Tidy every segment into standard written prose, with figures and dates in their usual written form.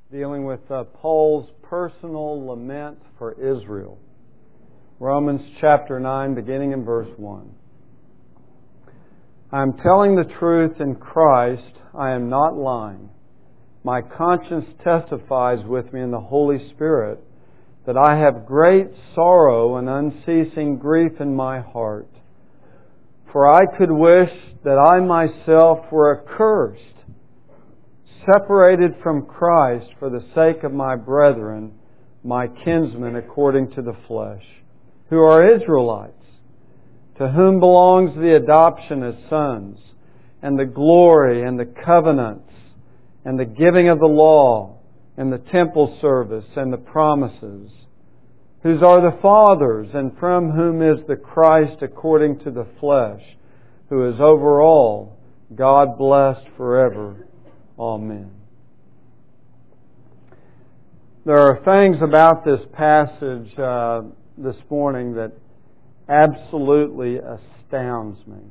dealing with Paul's personal lament for Israel. Romans chapter 9, beginning in verse 1. I am telling the truth in Christ, I am not lying. My conscience testifies with me in the Holy Spirit that I have great sorrow and unceasing grief in my heart. For I could wish that I myself were accursed, separated from Christ for the sake of my brethren, my kinsmen according to the flesh, who are Israelites, to whom belongs the adoption as sons, and the glory and the covenants, and the giving of the law, and the temple service, and the promises, whose are the fathers, and from whom is the Christ according to the flesh, who is over all, God blessed forever. Amen. There are things about this passage this morning that absolutely astounds me.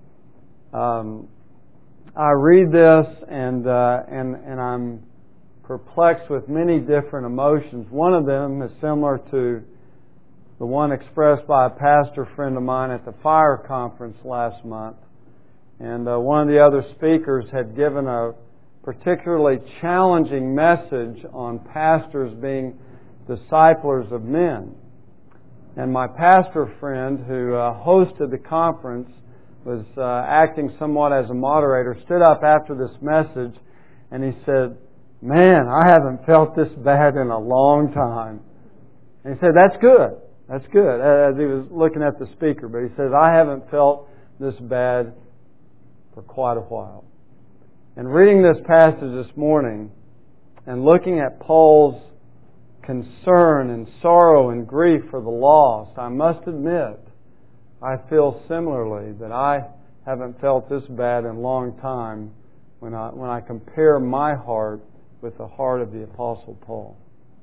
I read this and I'm perplexed with many different emotions. One of them is similar to the one expressed by a pastor friend of mine at the fire conference last month. And one of the other speakers had given a particularly challenging message on pastors being disciplers of men. And my pastor friend who hosted the conference was acting somewhat as a moderator, stood up after this message and he said, "Man, I haven't felt this bad in a long time." And he said, "That's good. That's good," as he was looking at the speaker. But he says, "I haven't felt this bad for quite a while." And reading this passage this morning and looking at Paul's concern and sorrow and grief for the lost, I must admit, I feel similarly that I haven't felt this bad in a long time when I compare my heart with the heart of the Apostle Paul.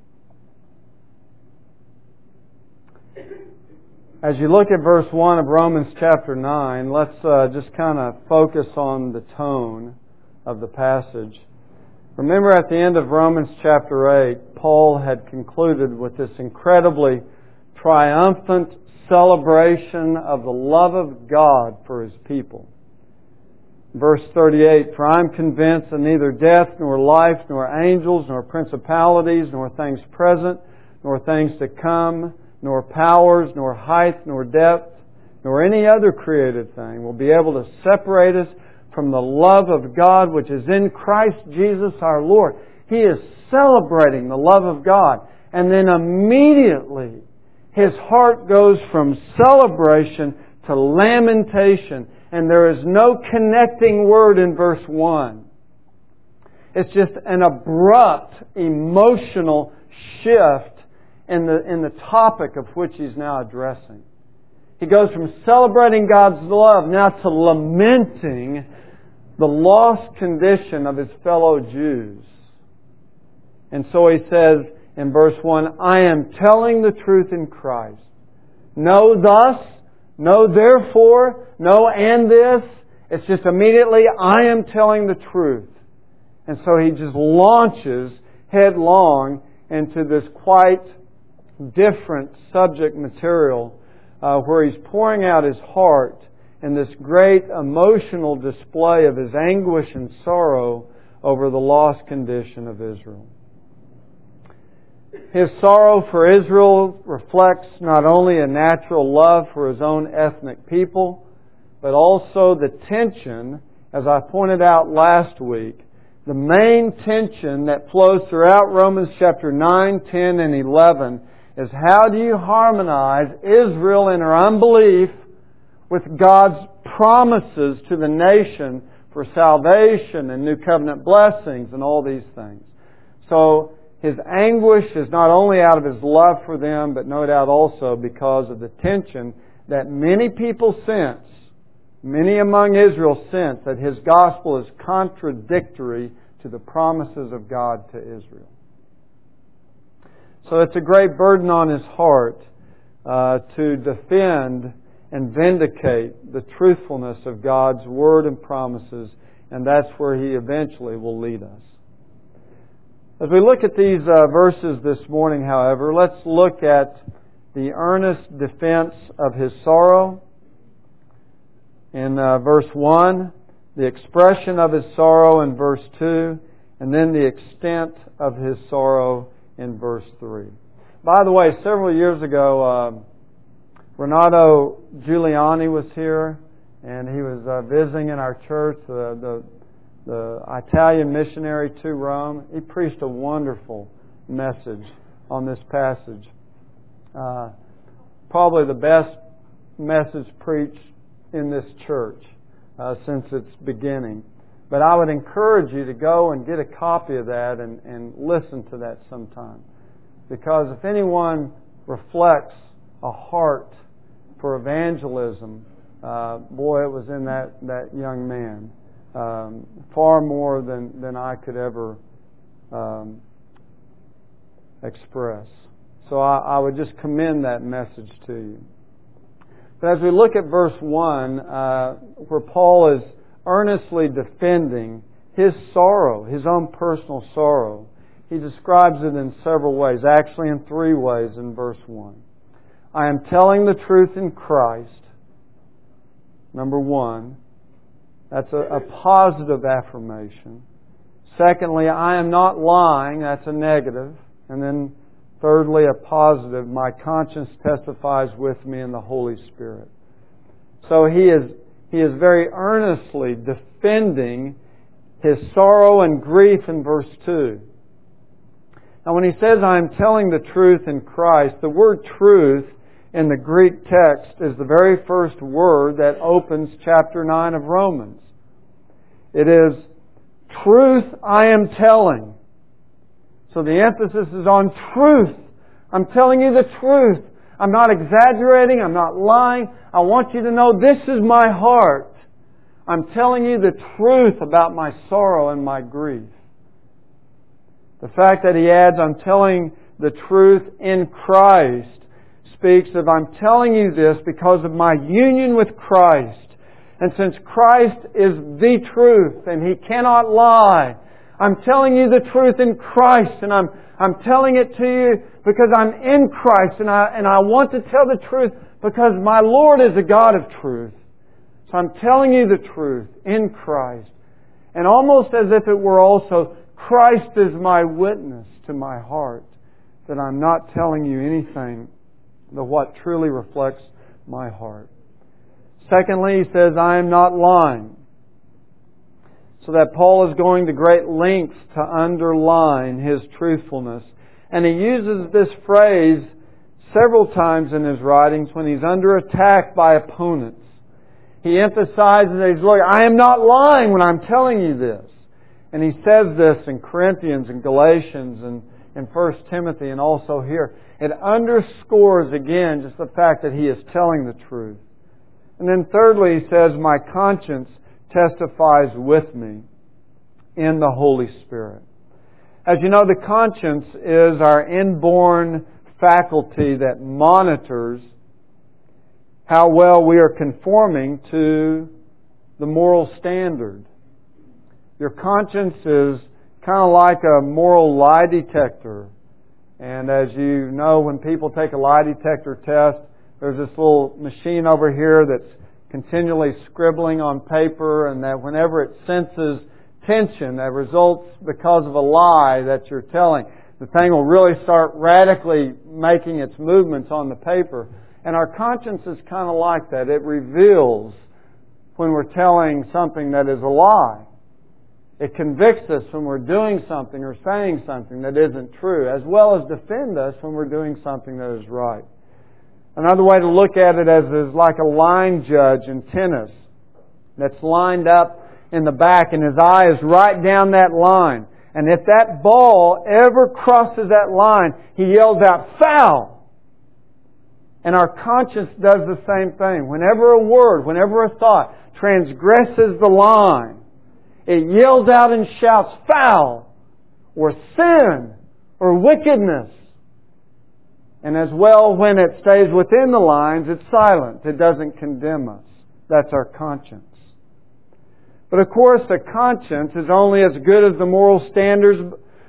As you look at verse 1 of Romans chapter 9, let's just kind of focus on the tone of the passage. Remember at the end of Romans chapter 8, Paul had concluded with this incredibly triumphant celebration of the love of God for His people. Verse 38, "For I am convinced that neither death, nor life, nor angels, nor principalities, nor things present, nor things to come, nor powers, nor height, nor depth, nor any other created thing will be able to separate us from the love of God which is in Christ Jesus our Lord." He is celebrating the love of God. And then immediately his heart goes from celebration to lamentation. And there is no connecting word in verse 1. It's just an abrupt emotional shift in the topic of which he's now addressing. He goes from celebrating God's love now to lamenting the lost condition of his fellow Jews. And so he says in verse 1, "I am telling the truth in Christ. No thus, no therefore, no and this." It's just immediately, I am telling the truth. And so he just launches headlong into this quite different subject material where he's pouring out his heart in this great emotional display of his anguish and sorrow over the lost condition of Israel. His sorrow for Israel reflects not only a natural love for his own ethnic people, but also the tension, as I pointed out last week, the main tension that flows throughout Romans chapter 9, 10, and 11 is how do you harmonize Israel in her unbelief with God's promises to the nation for salvation and new covenant blessings and all these things. So his anguish is not only out of his love for them, but no doubt also because of the tension that many people sense, many among Israel sense, that his gospel is contradictory to the promises of God to Israel. So it's a great burden on his heart to defend and vindicate the truthfulness of God's Word and promises, and that's where he eventually will lead us. As we look at these verses this morning, however, let's look at the earnest defense of his sorrow in verse 1, the expression of his sorrow in verse 2, and then the extent of his sorrow in verse 3. By the way, several years ago, Renato Giuliani was here, and he was visiting in our church, the Italian missionary to Rome. He preached a wonderful message on this passage. Probably the best message preached in this church since its beginning. But I would encourage you to go and get a copy of that and listen to that sometime. Because if anyone reflects a heart for evangelism, boy, it was in that young man. Far more than I could ever express. So I would just commend that message to you. But as we look at verse 1, where Paul is earnestly defending his sorrow, his own personal sorrow, he describes it in several ways, actually in 3 ways in verse 1. I am telling the truth in Christ, number 1. That's a positive affirmation. Secondly, I am not lying, that's a negative. And then thirdly, a positive, my conscience testifies with me in the Holy Spirit. So he is very earnestly defending his sorrow and grief in verse 2. Now when he says, I am telling the truth in Christ, the word truth in the Greek text is the very first word that opens chapter 9 of Romans. It is truth I am telling. So the emphasis is on truth. I'm telling you the truth. I'm not exaggerating. I'm not lying. I want you to know this is my heart. I'm telling you the truth about my sorrow and my grief. The fact that he adds, I'm telling the truth in Christ, speaks of I'm telling you this because of my union with Christ. And since Christ is the truth and He cannot lie, I'm telling you the truth in Christ, and I'm telling it to you because I'm in Christ, and I want to tell the truth because my Lord is a God of truth. So I'm telling you the truth in Christ. And almost as if it were also, Christ is my witness to my heart, that I'm not telling you anything but what truly reflects my heart. Secondly, he says, I am not lying. So that Paul is going to great lengths to underline his truthfulness. And he uses this phrase several times in his writings when he's under attack by opponents. He emphasizes that he's look, I am not lying when I'm telling you this. And he says this in Corinthians and Galatians and in 1 Timothy and also here. It underscores again just the fact that he is telling the truth. And then thirdly, he says, my conscience testifies with me in the Holy Spirit. As you know, the conscience is our inborn faculty that monitors how well we are conforming to the moral standard. Your conscience is kind of like a moral lie detector. And as you know, when people take a lie detector test, there's this little machine over here that's continually scribbling on paper, and that whenever it senses tension that results because of a lie that you're telling, the thing will really start radically making its movements on the paper. And our conscience is kind of like that. It reveals when we're telling something that is a lie. It convicts us when we're doing something or saying something that isn't true, as well as defend us when we're doing something that is right. Another way to look at it is like a line judge in tennis that's lined up in the back and his eye is right down that line. And if that ball ever crosses that line, he yells out, foul! And our conscience does the same thing. Whenever a word, whenever a thought transgresses the line, it yells out and shouts, foul! Or sin! Or wickedness! And as well, when it stays within the lines, it's silent. It doesn't condemn us. That's our conscience. But of course, the conscience is only as good as the moral standards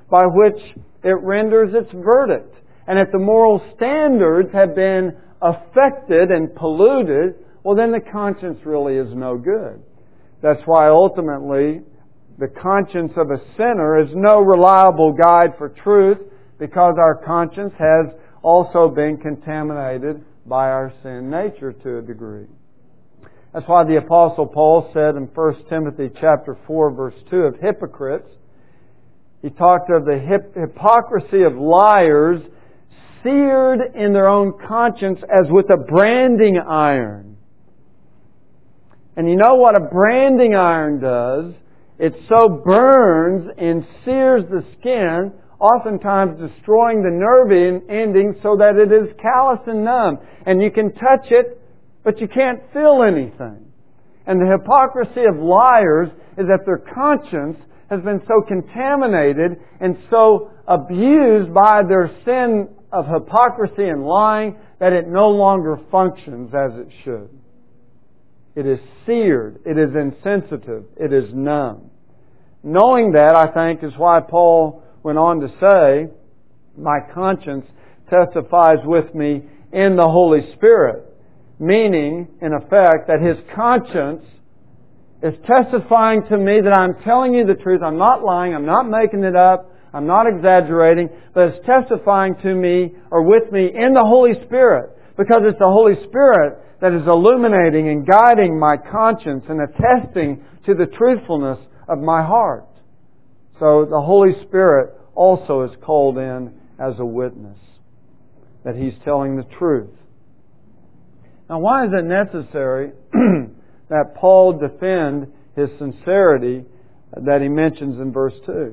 by which it renders its verdict. And if the moral standards have been affected and polluted, well, then the conscience really is no good. That's why ultimately the conscience of a sinner is no reliable guide for truth, because our conscience has also been contaminated by our sin nature to a degree. That's why the Apostle Paul said in 1 Timothy chapter 4, verse 2 of hypocrites, he talked of the hypocrisy of liars seared in their own conscience as with a branding iron. And you know what a branding iron does? It so burns and sears the skin, oftentimes destroying the nerve ending so that it is callous and numb. And you can touch it, but you can't feel anything. And the hypocrisy of liars is that their conscience has been so contaminated and so abused by their sin of hypocrisy and lying that it no longer functions as it should. It is seared. It is insensitive. It is numb. Knowing that, I think, is why Paul went on to say, my conscience testifies with me in the Holy Spirit. Meaning, in effect, that his conscience is testifying to me that I'm telling you the truth. I'm not lying. I'm not making it up. I'm not exaggerating. But it's testifying to me or with me in the Holy Spirit. Because it's the Holy Spirit that is illuminating and guiding my conscience and attesting to the truthfulness of my heart. So the Holy Spirit also is called in as a witness that He's telling the truth. Now, why is it necessary that Paul defend his sincerity that he mentions in verse 2?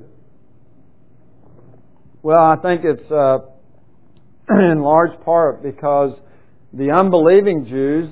Well, I think it's in large part because the unbelieving Jews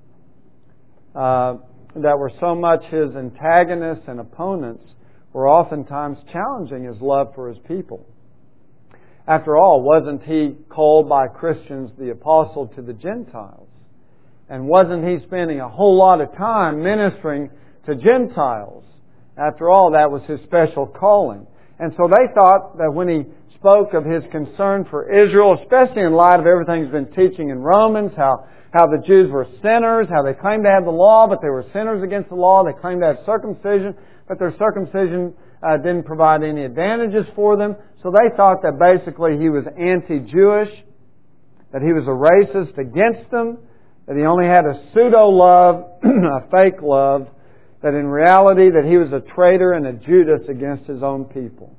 that were so much his antagonists and opponents were oftentimes challenging his love for his people. After all, wasn't he called by Christians the apostle to the Gentiles? And wasn't he spending a whole lot of time ministering to Gentiles? After all, that was his special calling. And so they thought that when he spoke of his concern for Israel, especially in light of everything he's been teaching in Romans, how the Jews were sinners, how they claimed to have the law, but they were sinners against the law. They claimed to have circumcision, but their circumcision didn't provide any advantages for them. So they thought that basically he was anti-Jewish, that he was a racist against them, that he only had a pseudo-love, a fake love, that in reality that he was a traitor and a Judas against his own people.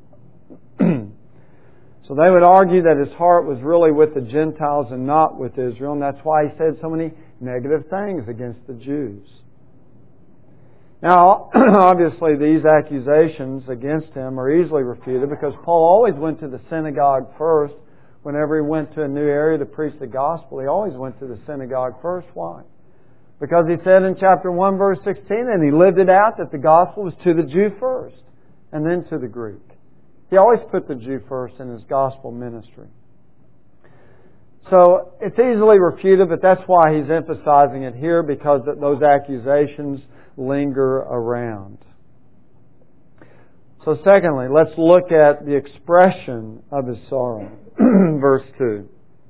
So they would argue that his heart was really with the Gentiles and not with Israel, and that's why he said so many negative things against the Jews. Now, obviously these accusations against him are easily refuted because Paul always went to the synagogue first. Whenever he went to a new area to preach the gospel, he always went to the synagogue first. Why? Because he said in chapter 1, verse 16, and he lived it out, that the gospel was to the Jew first, and then to the Greek. He always put the Jew first in his gospel ministry. So it's easily refuted, but that's why he's emphasizing it here, because those accusations linger around. So secondly, let's look at the expression of his sorrow. Verse 2.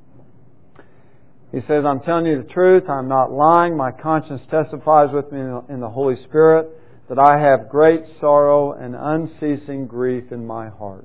He says, I'm telling you the truth, I'm not lying, my conscience testifies with me in the Holy Spirit that I have great sorrow and unceasing grief in my heart.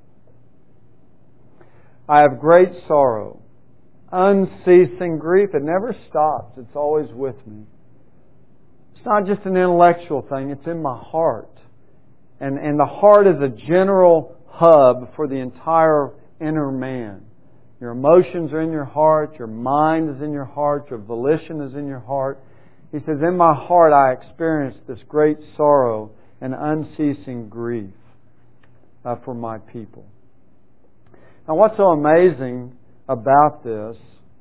I have great sorrow, unceasing grief. It never stops. It's always with me. It's not just an intellectual thing. It's in my heart. And the heart is a general hub for the entire inner man. Your emotions are in your heart. Your mind is in your heart. Your volition is in your heart. He says, in my heart I experienced this great sorrow and unceasing grief for my people. Now what's so amazing about this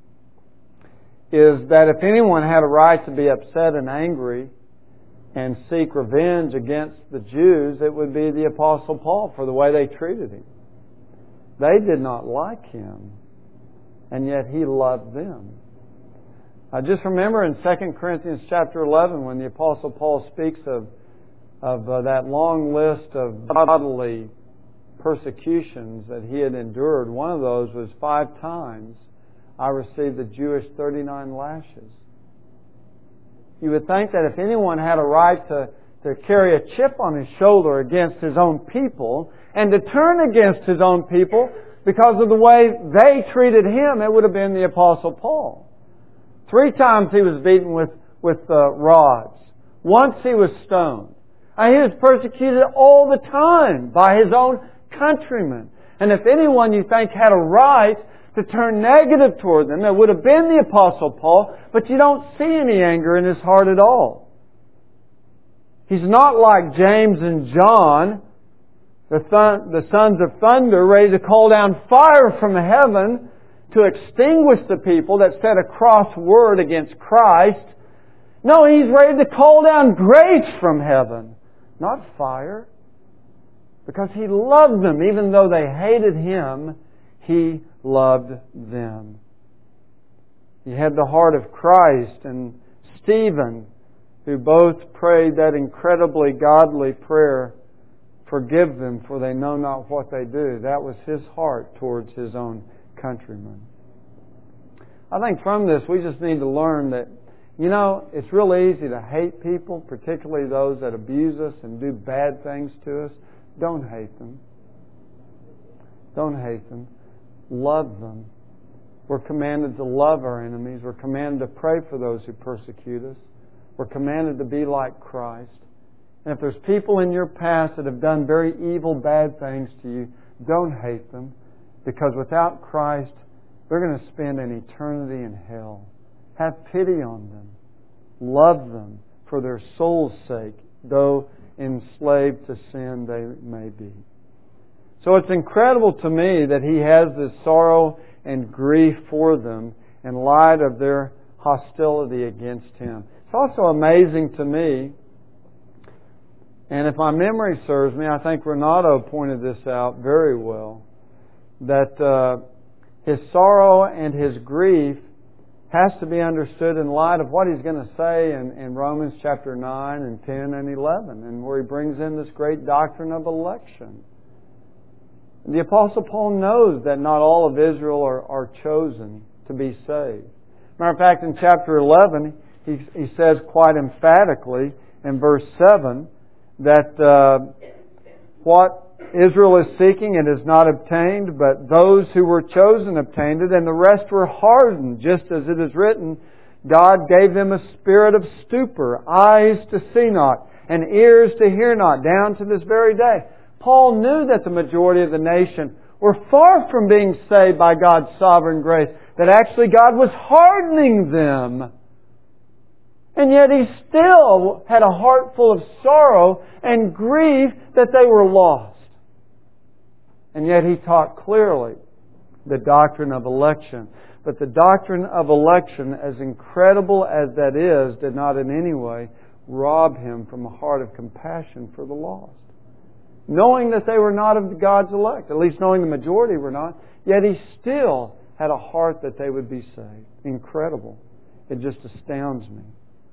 is that if anyone had a right to be upset and angry and seek revenge against the Jews, it would be the Apostle Paul for the way they treated him. They did not like him, and yet he loved them. I just remember in 2 Corinthians chapter 11 when the Apostle Paul speaks of that long list of bodily persecutions that he had endured. One of those was 5 times I received the Jewish 39 lashes. You would think that if anyone had a right to carry a chip on his shoulder against his own people and to turn against his own people because of the way they treated him, it would have been the Apostle Paul. 3 times he was beaten with rods. Once he was stoned. And he was persecuted all the time by his own countrymen. And if anyone you think had a right to turn negative toward them, it would have been the Apostle Paul, but you don't see any anger in his heart at all. He's not like James and John, the sons of thunder, ready to call down fire from heaven to extinguish the people that said a cross word against Christ. No, he's ready to call down grace from heaven, not fire. Because he loved them. Even though they hated him, he loved them. He had the heart of Christ. And Stephen, who both prayed that incredibly godly prayer, "Forgive them, for they know not what they do." That was his heart towards his own countrymen. I think from this we just need to learn that, it's real easy to hate people, particularly those that abuse us and do bad things to us. Don't hate them. Don't hate them. Love them. We're commanded to love our enemies. We're commanded to pray for those who persecute us. We're commanded to be like Christ. And if there's people in your past that have done very evil, bad things to you, don't hate them. Because without Christ, they're going to spend an eternity in hell. Have pity on them. Love them for their soul's sake, though enslaved to sin they may be. So it's incredible to me that he has this sorrow and grief for them in light of their hostility against him. It's also amazing to me, and if my memory serves me, I think Renato pointed this out very well, that his sorrow and his grief has to be understood in light of what he's going to say in Romans chapter 9 and 10 and 11, and where he brings in this great doctrine of election. The Apostle Paul knows that not all of Israel are chosen to be saved. Matter of fact, in chapter 11, he says quite emphatically in verse 7 that what Israel is seeking, it is not obtained, but those who were chosen obtained it, and the rest were hardened, just as it is written, God gave them a spirit of stupor, eyes to see not, and ears to hear not, down to this very day. Paul knew that the majority of the nation were far from being saved by God's sovereign grace, that actually God was hardening them. And yet he still had a heart full of sorrow and grief that they were lost. And yet he taught clearly the doctrine of election. But the doctrine of election, as incredible as that is, did not in any way rob him from a heart of compassion for the lost. Knowing that they were not of God's elect, at least knowing the majority were not, yet he still had a heart that they would be saved. Incredible. It just astounds me.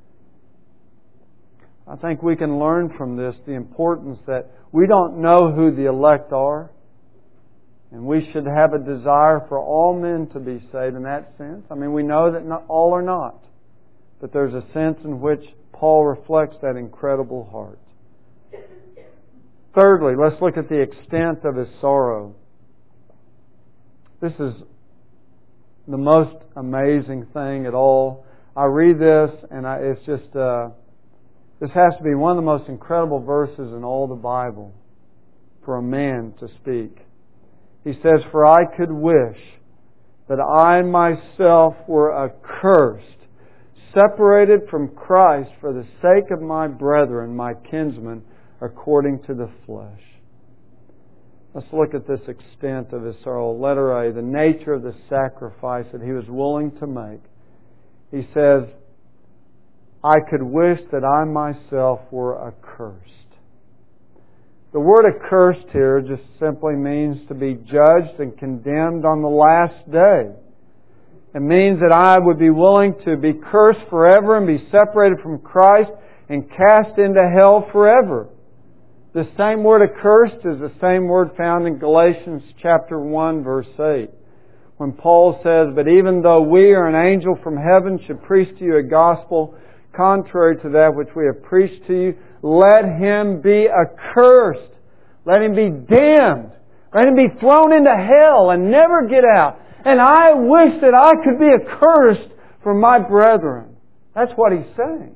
I think we can learn from this the importance that we don't know who the elect are. And we should have a desire for all men to be saved in that sense. I mean, we know that not all are not. But there's a sense in which Paul reflects that incredible heart. Thirdly, let's look at the extent of his sorrow. This is the most amazing thing at all. I read this and it's just... this has to be one of the most incredible verses in all the Bible for a man to speak. He says, "For I could wish that I myself were accursed, separated from Christ for the sake of my brethren, my kinsmen, according to the flesh." Let's look at this extent of his sorrow. Letter A, the nature of the sacrifice that he was willing to make. He says, "I could wish that I myself were accursed." The word accursed here just simply means to be judged and condemned on the last day. It means that I would be willing to be cursed forever and be separated from Christ and cast into hell forever. The same word accursed is the same word found in Galatians chapter 1, verse 8. When Paul says, "But even though we or an angel from heaven should preach to you a gospel contrary to that which we have preached to you, let him be accursed. Let him be damned. Let him be thrown into hell and never get out. And I wish that I could be accursed for my brethren." That's what he's saying.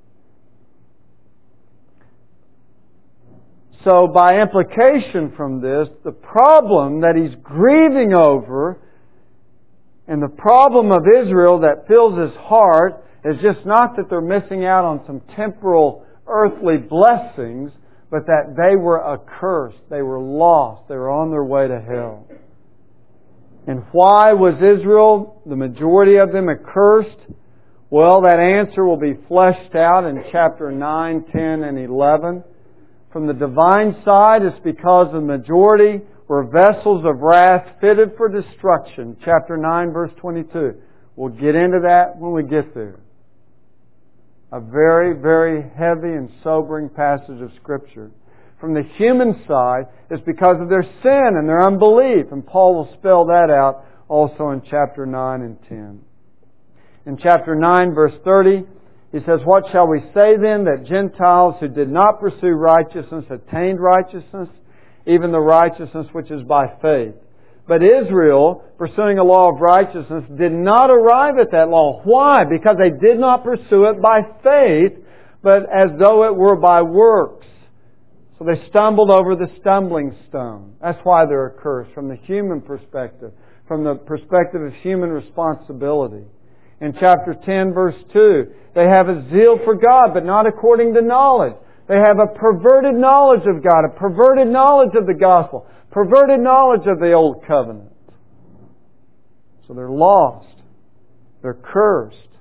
So by implication from this, the problem that he's grieving over and the problem of Israel that fills his heart is just not that they're missing out on some temporal earthly blessings, but that they were accursed. They were lost. They were on their way to hell. And why was Israel, the majority of them, accursed? Well, that answer will be fleshed out in chapter 9, 10, and 11. From the divine side, it's because the majority were vessels of wrath fitted for destruction. Chapter 9, verse 22. We'll get into that when we get there. A very, very heavy and sobering passage of Scripture. From the human side, it's because of their sin and their unbelief. And Paul will spell that out also in chapter 9 and 10. In chapter 9, verse 30, he says, "What shall we say then, that Gentiles who did not pursue righteousness attained righteousness, even the righteousness which is by faith? But Israel, pursuing a law of righteousness, did not arrive at that law." Why? Because they did not pursue it by faith, but as though it were by works. So they stumbled over the stumbling stone. That's why they're accursed, from the human perspective, from the perspective of human responsibility. In chapter 10, verse 2, they have a zeal for God, but not according to knowledge. They have a perverted knowledge of God, a perverted knowledge of the gospel, perverted knowledge of the old covenant. So they're lost. They're cursed.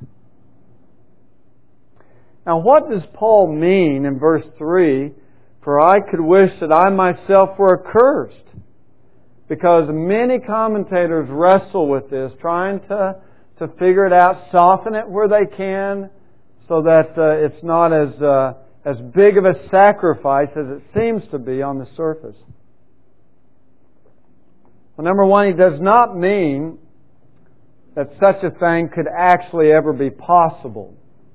Now what does Paul mean in verse 3, "For I could wish that I myself were accursed"? Because many commentators wrestle with this, trying to figure it out, soften it where they can, so that it's not as big of a sacrifice as it seems to be on the surface. Well, number one, he does not mean that such a thing could actually ever be possible.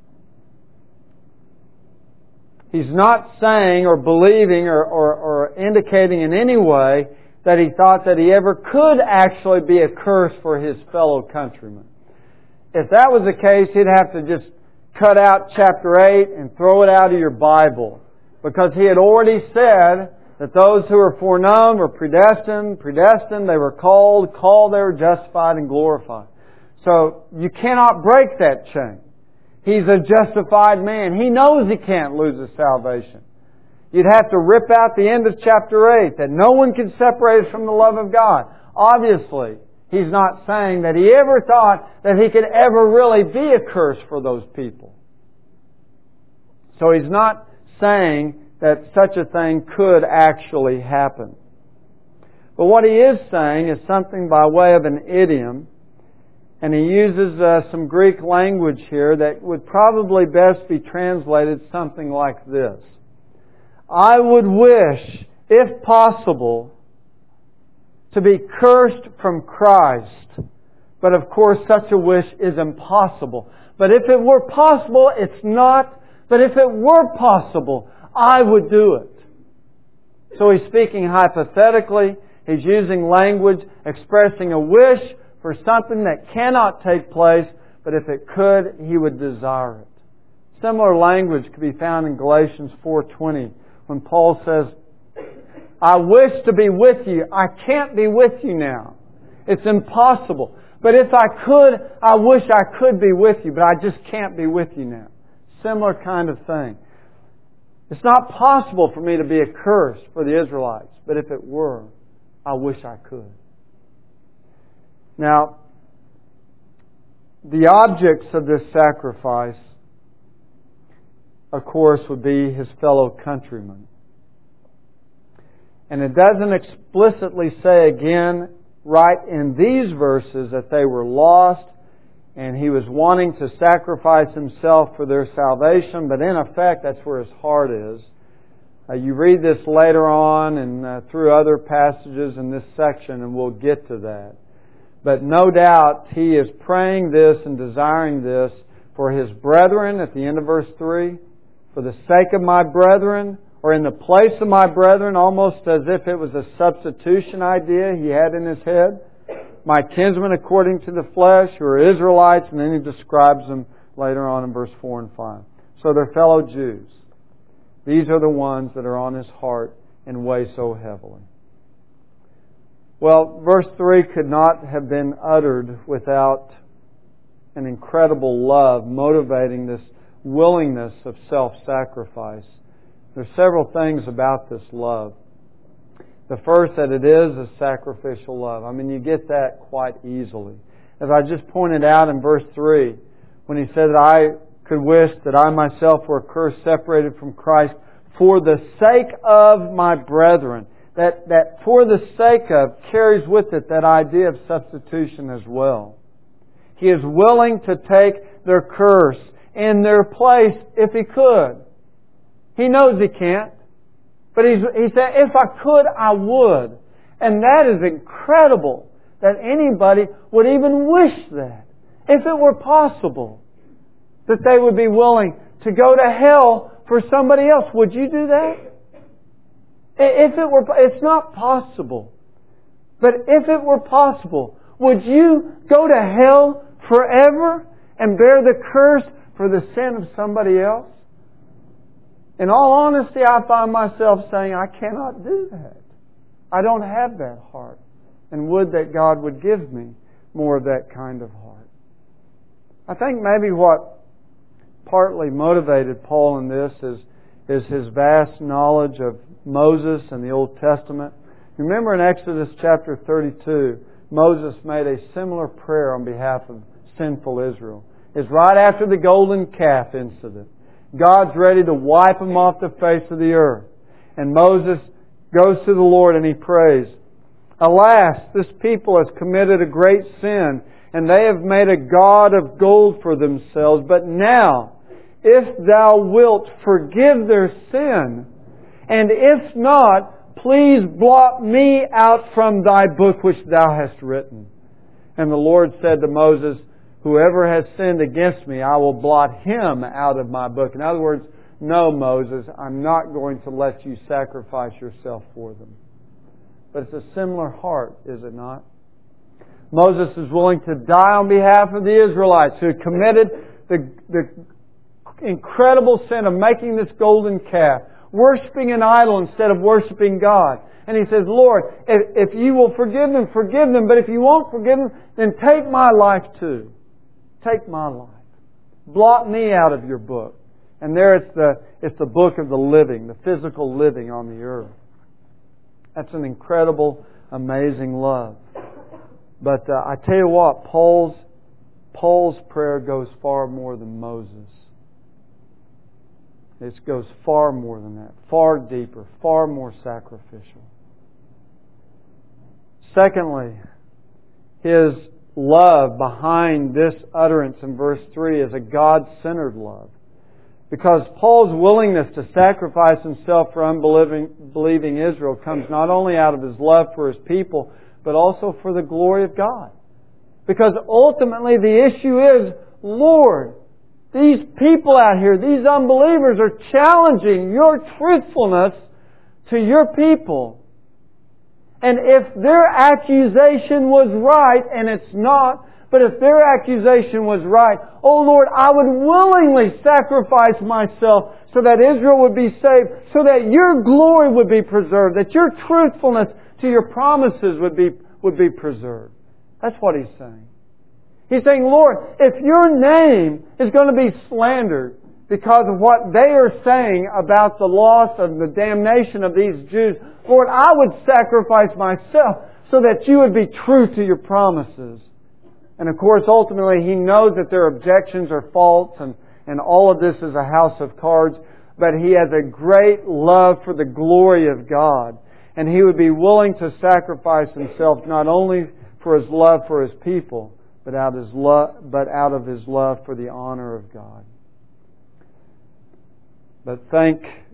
He's not saying or believing or indicating in any way that he thought that he ever could actually be a curse for his fellow countrymen. If that was the case, he'd have to just cut out chapter 8 and throw it out of your Bible. Because he had already said that those who were foreknown were predestined, they were called, they were justified and glorified. So you cannot break that chain. He's a justified man. He knows he can't lose his salvation. You'd have to rip out the end of chapter 8, that no one can separate us from the love of God. Obviously, he's not saying that he ever thought that he could ever really be a curse for those people. So he's not saying that such a thing could actually happen. But what he is saying is something by way of an idiom, and he uses some Greek language here that would probably best be translated something like this. "I would wish, if possible, to be cursed from Christ. But of course, such a wish is impossible. But if it were possible, it's not. But if it were possible, I would do it." So he's speaking hypothetically. He's using language expressing a wish for something that cannot take place, but if it could, he would desire it. Similar language could be found in Galatians 4:20 when Paul says, "I wish to be with you. I can't be with you now. It's impossible. But if I could, I wish I could be with you, but I just can't be with you now." Similar kind of thing. It's not possible for me to be a curse for the Israelites, but if it were, I wish I could. Now, the objects of this sacrifice, of course, would be his fellow countrymen. And it doesn't explicitly say again, right in these verses, that they were lost and he was wanting to sacrifice himself for their salvation, but in effect, that's where his heart is. You read this later on and through other passages in this section, and we'll get to that. But no doubt he is praying this and desiring this for his brethren at the end of verse 3, for the sake of my brethren, or in the place of my brethren, almost as if it was a substitution idea he had in his head. My kinsmen according to the flesh, who are Israelites, and then he describes them later on in verse 4 and 5. So they're fellow Jews. These are the ones that are on his heart and weigh so heavily. Well, verse 3 could not have been uttered without an incredible love motivating this willingness of self-sacrifice. There's several things about this love. The first, that it is a sacrificial love. I mean, you get that quite easily. As I just pointed out in verse 3, when he said that I could wish that I myself were accursed, separated from Christ, for the sake of my brethren. That for the sake of carries with it that idea of substitution as well. He is willing to take their curse in their place if he could. He knows he can't. But he said, if I could, I would. And that is incredible that anybody would even wish that. If it were possible, that they would be willing to go to hell for somebody else. Would you do that? If it were, it's not possible. But if it were possible, would you go to hell forever and bear the curse for the sin of somebody else? In all honesty, I find myself saying, I cannot do that. I don't have that heart. And would that God would give me more of that kind of heart. I think maybe what partly motivated Paul in this is his vast knowledge of Moses and the Old Testament. Remember in Exodus chapter 32, Moses made a similar prayer on behalf of sinful Israel. It's right after the golden calf incident. God's ready to wipe them off the face of the earth. And Moses goes to the Lord and he prays, Alas, this people has committed a great sin, and they have made a god of gold for themselves. But now, if thou wilt forgive their sin, and if not, please blot me out from thy book which thou hast written. And the Lord said to Moses, Whoever has sinned against me, I will blot him out of my book. In other words, no, Moses, I'm not going to let you sacrifice yourself for them. But it's a similar heart, is it not? Moses is willing to die on behalf of the Israelites who had committed the incredible sin of making this golden calf, worshiping an idol instead of worshiping God. And he says, Lord, if you will forgive them, forgive them. But if you won't forgive them, then take my life too. Take my life. Blot me out of your book. And there it's the book of the living, the physical living on the earth. That's an incredible, amazing love. But I tell you what, Paul's prayer goes far more than Moses. It goes far more than that, far deeper, far more sacrificial. Secondly, his love behind this utterance in verse 3 is a God-centered love. Because Paul's willingness to sacrifice himself for unbelieving Israel comes not only out of his love for his people, but also for the glory of God. Because ultimately the issue is, Lord, these people out here, these unbelievers are challenging your truthfulness to your people. And if their accusation was right, and it's not, but if their accusation was right, oh Lord, I would willingly sacrifice myself so that Israel would be saved, so that your glory would be preserved, that your truthfulness to your promises would be preserved. That's what he's saying. He's saying, Lord, if your name is going to be slandered because of what they are saying about the loss and the damnation of these Jews, Lord, I would sacrifice myself so that you would be true to your promises. And of course, ultimately, he knows that their objections are false and all of this is a house of cards, but he has a great love for the glory of God. And he would be willing to sacrifice himself not only for his love for his people, but out of his love for the honor of God. But thank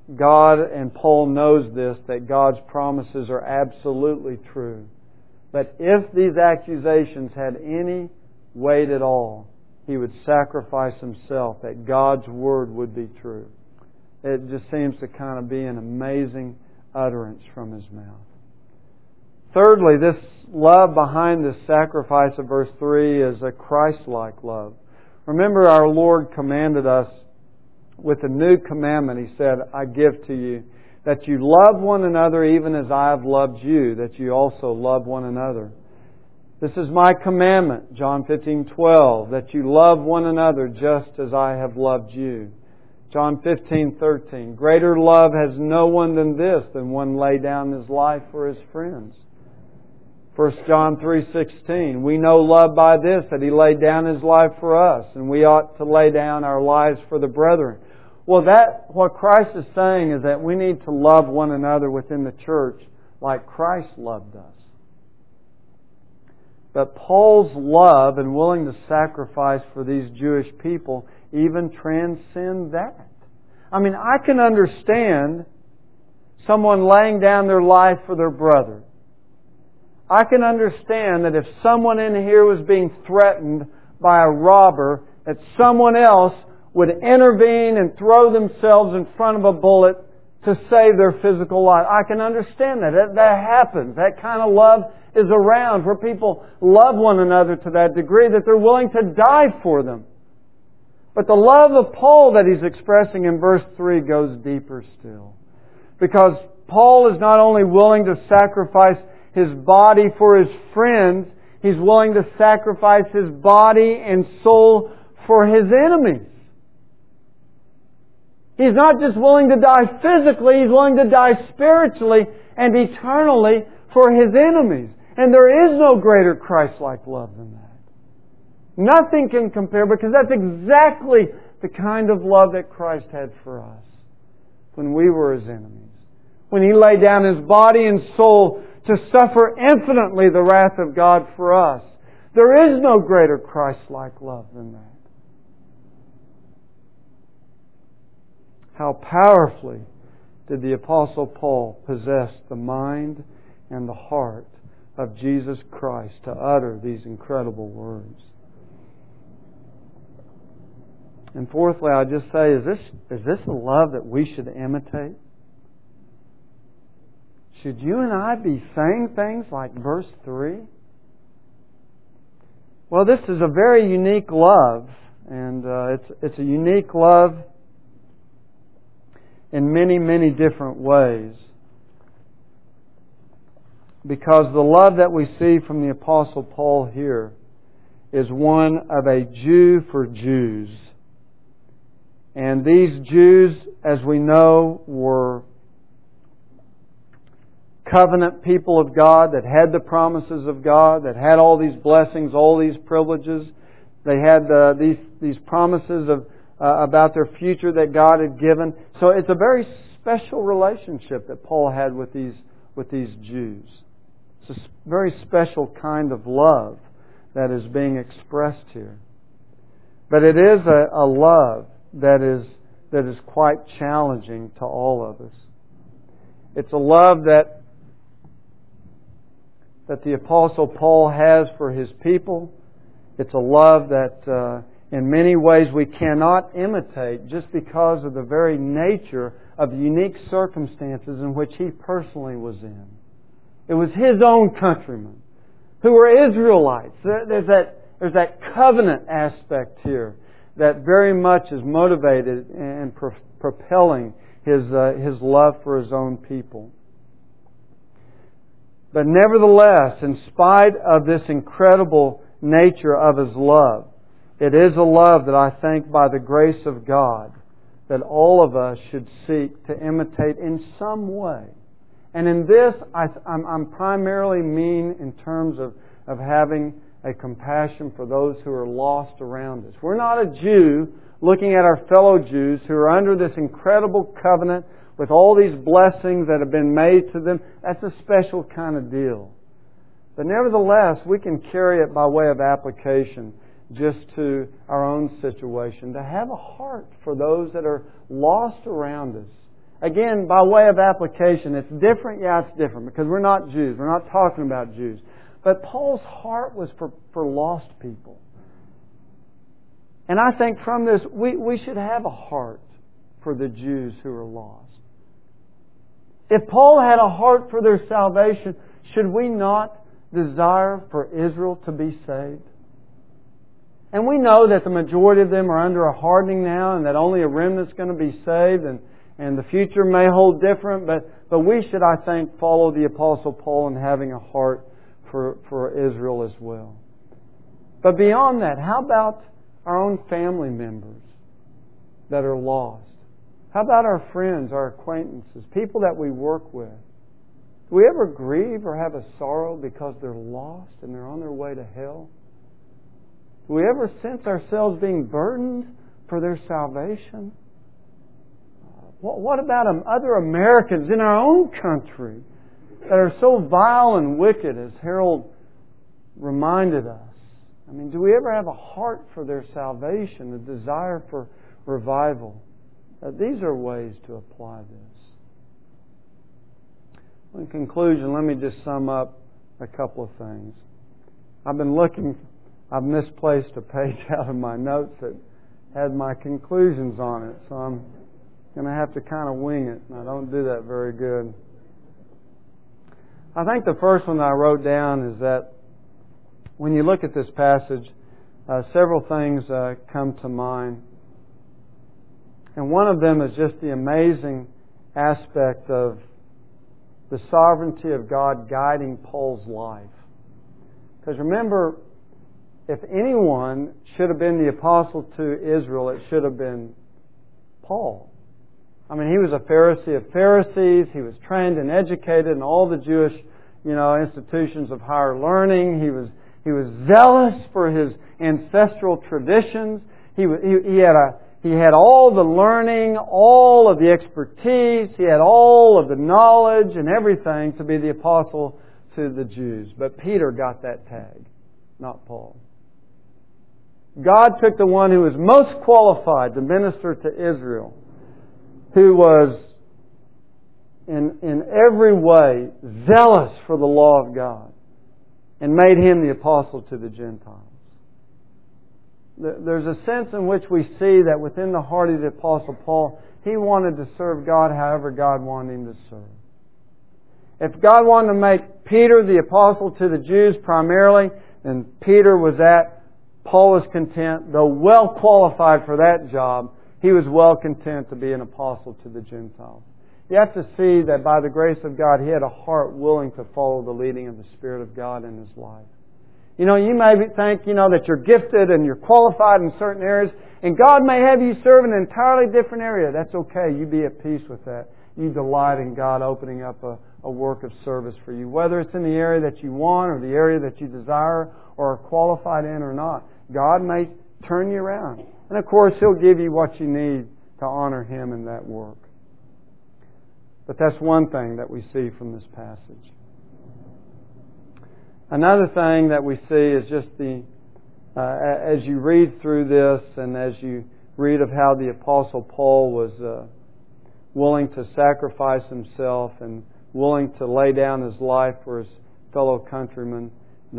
God, and Paul knows this, that God's promises are absolutely true. But if these accusations had any weight at all, he would sacrifice himself, that God's Word would be true. It just seems to kind of be an amazing utterance from his mouth. Thirdly, this love behind this sacrifice of verse 3 is a Christ-like love. Remember, our Lord commanded us with a new commandment. He said, I give to you that you love one another even as I have loved you, that you also love one another. This is my commandment, John 15:12, that you love one another just as I have loved you. John 15:13, greater love has no one than this, than one lay down his life for his friends. 1 John 3:16, we know love by this, that He laid down His life for us, and we ought to lay down our lives for the brethren. Well, what Christ is saying is that we need to love one another within the church like Christ loved us. But Paul's love and willing to sacrifice for these Jewish people even transcend that. I mean, I can understand someone laying down their life for their brother. I can understand that if someone in here was being threatened by a robber, that someone else would intervene and throw themselves in front of a bullet to save their physical life. I can understand that. That happens. That kind of love is around, where people love one another to that degree that they're willing to die for them. But the love of Paul that he's expressing in verse 3 goes deeper still. Because Paul is not only willing to sacrifice his body for his friends, he's willing to sacrifice his body and soul for his enemies. He's not just willing to die physically, he's willing to die spiritually and eternally for his enemies. And there is no greater Christ-like love than that. Nothing can compare, because that's exactly the kind of love that Christ had for us when we were His enemies. When He laid down His body and soul to suffer infinitely the wrath of God for us. There is no greater Christ-like love than that. How powerfully did the Apostle Paul possess the mind and the heart of Jesus Christ to utter these incredible words. And fourthly, I'll just say, is this a love that we should imitate? Should you and I be saying things like verse 3? Well, this is a very unique love, and it's a unique love in many, many different ways. Because the love that we see from the Apostle Paul here is one of a Jew for Jews. And these Jews, as we know, were covenant people of God that had the promises of God, that had all these blessings, all these privileges. They had these promises of about their future that God had given. So it's a very special relationship that Paul had with these Jews. It's a very special kind of love that is being expressed here. But it is a love that is quite challenging to all of us. It's a love that the Apostle Paul has for his people. It's a love that in many ways we cannot imitate just because of the very nature of the unique circumstances in which he personally was in. It was his own countrymen who were Israelites. There's that covenant aspect here that very much is motivated and propelling his love for his own people. But nevertheless, in spite of this incredible nature of his love, it is a love that I think by the grace of God that all of us should seek to imitate in some way. And in this, I'm primarily mean in terms of having a compassion for those who are lost around us. We're not a Jew looking at our fellow Jews who are under this incredible covenant with all these blessings that have been made to them. That's a special kind of deal. But nevertheless, we can carry it by way of application just to our own situation, to have a heart for those that are lost around us, Again, by way of application, it's different. Yeah, it's different because we're not Jews. We're not talking about Jews. But Paul's heart was for lost people. And I think from this, we should have a heart for the Jews who are lost. If Paul had a heart for their salvation, should we not desire for Israel to be saved? And we know that the majority of them are under a hardening now and that only a remnant's going to be saved and the future may hold different, but we should, I think, follow the Apostle Paul in having a heart for Israel as well. But beyond that, how about our own family members that are lost? How about our friends, our acquaintances, people that we work with? Do we ever grieve or have a sorrow because they're lost and they're on their way to hell? Do we ever sense ourselves being burdened for their salvation? What about other Americans in our own country that are so vile and wicked, as Harold reminded us? I mean, do we ever have a heart for their salvation, a desire for revival? These are ways to apply this. In conclusion, let me just sum up a couple of things. I've misplaced a page out of my notes that had my conclusions on it, so I'm going to have to kind of wing it, and I don't do that very good. I think the first one that I wrote down is that when you look at this passage, several things come to mind. And one of them is just the amazing aspect of the sovereignty of God guiding Paul's life. Because remember, if anyone should have been the apostle to Israel, it should have been Paul. I mean, he was a Pharisee of Pharisees. He was trained and educated in all the Jewish, institutions of higher learning. He was zealous for his ancestral traditions. He had all the learning, all of the expertise. He had all of the knowledge and everything to be the apostle to the Jews. But Peter got that tag, not Paul. God took the one who was most qualified to minister to Israel, who was in every way zealous for the law of God, and made him the apostle to the Gentiles. There's a sense in which we see that within the heart of the Apostle Paul, he wanted to serve God however God wanted him to serve. If God wanted to make Peter the apostle to the Jews primarily, then Peter was that. Paul was content, though well qualified for that job, he was well content to be an apostle to the Gentiles. You have to see that by the grace of God, he had a heart willing to follow the leading of the Spirit of God in his life. You may think, that you're gifted and you're qualified in certain areas, and God may have you serve in an entirely different area. That's okay. You be at peace with that. You delight in God opening up a work of service for you, whether it's in the area that you want or the area that you desire or are qualified in or not. God may turn you around. And of course, He'll give you what you need to honor Him in that work. But that's one thing that we see from this passage. Another thing that we see is just as you read through this and as you read of how the Apostle Paul was willing to sacrifice himself and willing to lay down his life for his fellow countrymen,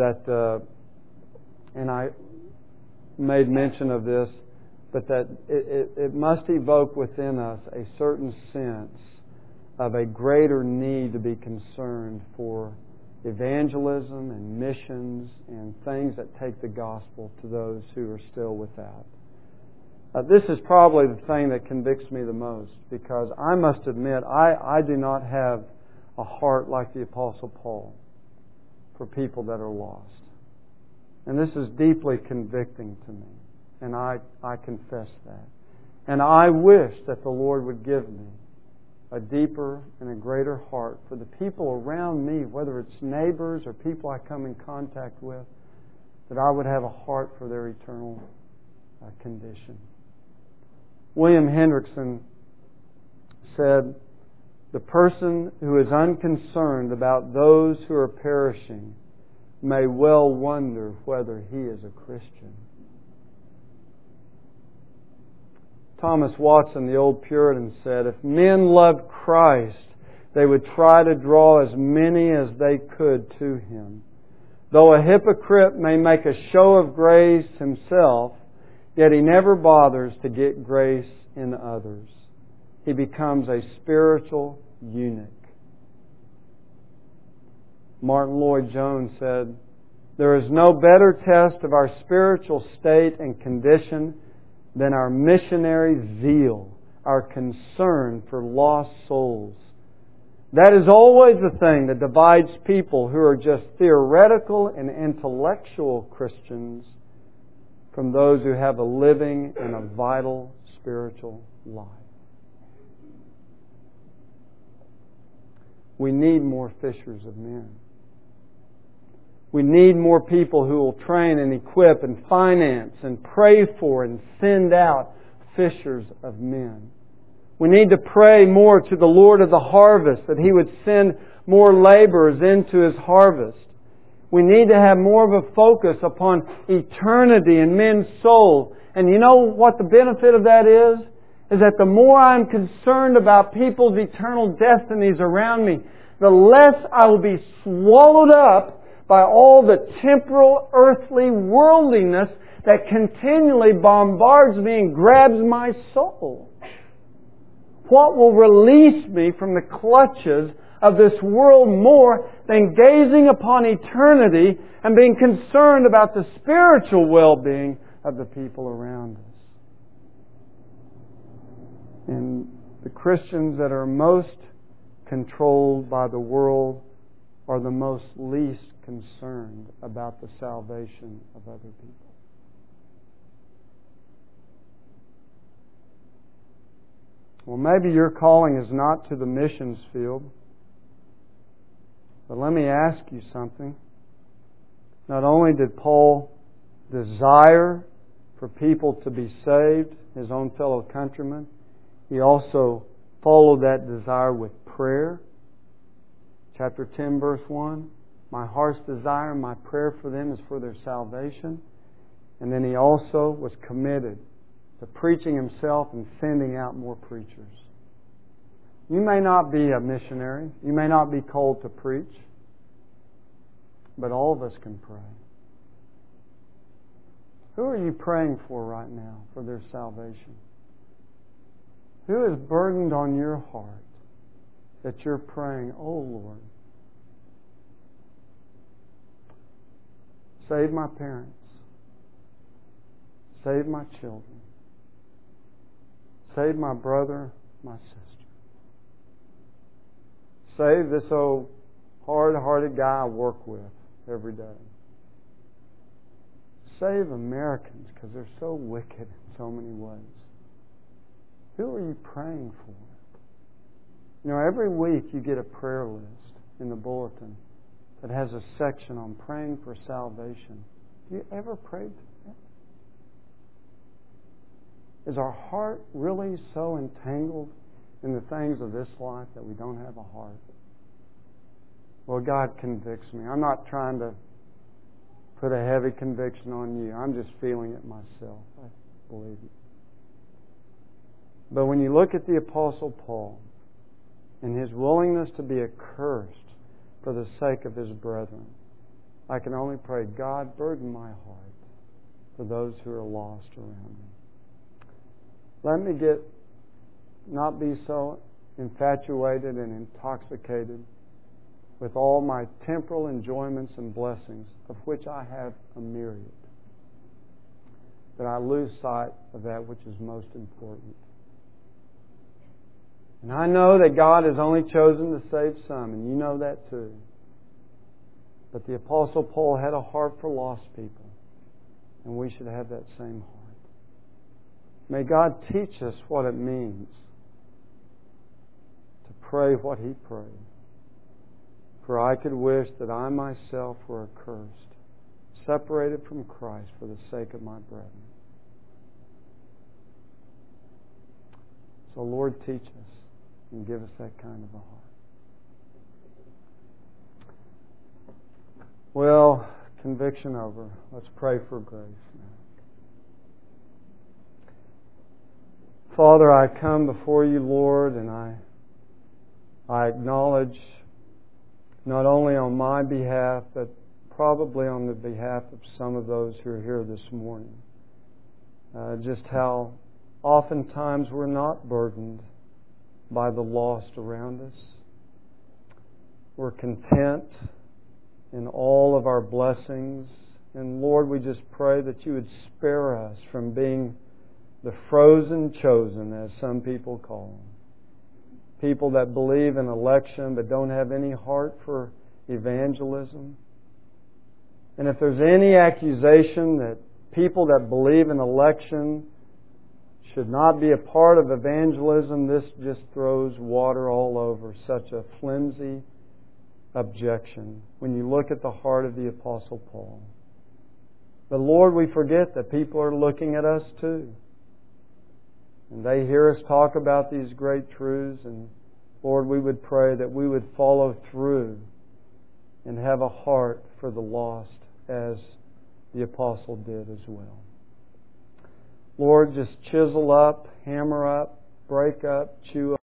and I made mention of this, but that it must evoke within us a certain sense of a greater need to be concerned for evangelism and missions and things that take the gospel to those who are still without. This is probably the thing that convicts me the most, because I must admit I do not have a heart like the Apostle Paul for people that are lost. And this is deeply convicting to me, and I confess that. And I wish that the Lord would give me a deeper and a greater heart for the people around me, whether it's neighbors or people I come in contact with, that I would have a heart for their eternal condition. William Hendrickson said, "The person who is unconcerned about those who are perishing may well wonder whether he is a Christian." Thomas Watson, the old Puritan, said, if men loved Christ, they would try to draw as many as they could to Him. Though a hypocrite may make a show of grace himself, yet he never bothers to get grace in others. He becomes a spiritual eunuch. Martin Lloyd-Jones said, there is no better test of our spiritual state and condition than our missionary zeal, our concern for lost souls. That is always the thing that divides people who are just theoretical and intellectual Christians from those who have a living and a vital spiritual life. We need more fishers of men. We need more people who will train and equip and finance and pray for and send out fishers of men. We need to pray more to the Lord of the harvest that He would send more laborers into His harvest. We need to have more of a focus upon eternity in men's soul. And you know what the benefit of that is? Is that the more I'm concerned about people's eternal destinies around me, the less I will be swallowed up by all the temporal, earthly worldliness that continually bombards me and grabs my soul. What will release me from the clutches of this world more than gazing upon eternity and being concerned about the spiritual well-being of the people around us? And the Christians that are most controlled by the world are the most least concerned about the salvation of other people. Well, maybe your calling is not to the missions field. But let me ask you something. Not only did Paul desire for people to be saved, his own fellow countrymen, he also followed that desire with prayer. Chapter 10, verse 1. My heart's desire and my prayer for them is for their salvation. And then he also was committed to preaching himself and sending out more preachers. You may not be a missionary. You may not be called to preach. But all of us can pray. Who are you praying for right now for their salvation? Who is burdened on your heart that you're praying, oh Lord, save my parents. Save my children. Save my brother, my sister. Save this old hard-hearted guy I work with every day. Save Americans because they're so wicked in so many ways. Who are you praying for? You know, every week you get a prayer list in the bulletin that has a section on praying for salvation. Do you ever pray for that? Is our heart really so entangled in the things of this life that we don't have a heart? Well, God convicts me. I'm not trying to put a heavy conviction on you. I'm just feeling it myself. I believe it. But when you look at the Apostle Paul and his willingness to be accursed for the sake of his brethren, I can only pray, God, burden my heart for those who are lost around me. Let me not be so infatuated and intoxicated with all my temporal enjoyments and blessings, of which I have a myriad, that I lose sight of that which is most important. And I know that God has only chosen to save some, and you know that too. But the Apostle Paul had a heart for lost people, and we should have that same heart. May God teach us what it means to pray what He prayed. For I could wish that I myself were accursed, separated from Christ for the sake of my brethren. So Lord, teach us and give us that kind of a heart. Well, conviction over. Let's pray for grace now. Father, I come before you, Lord, and I acknowledge not only on my behalf, but probably on the behalf of some of those who are here this morning, just how oftentimes we're not burdened by the lost around us. We're content in all of our blessings. And Lord, we just pray that you would spare us from being the frozen chosen, as some people call them. People that believe in election but don't have any heart for evangelism. And if there's any accusation that people that believe in election should not be a part of evangelism, this just throws water all over such a flimsy objection when you look at the heart of the Apostle Paul. But Lord, we forget that people are looking at us too. And they hear us talk about these great truths, and Lord, we would pray that we would follow through and have a heart for the lost as the Apostle did as well. Lord, just chisel up, hammer up, break up, chew up.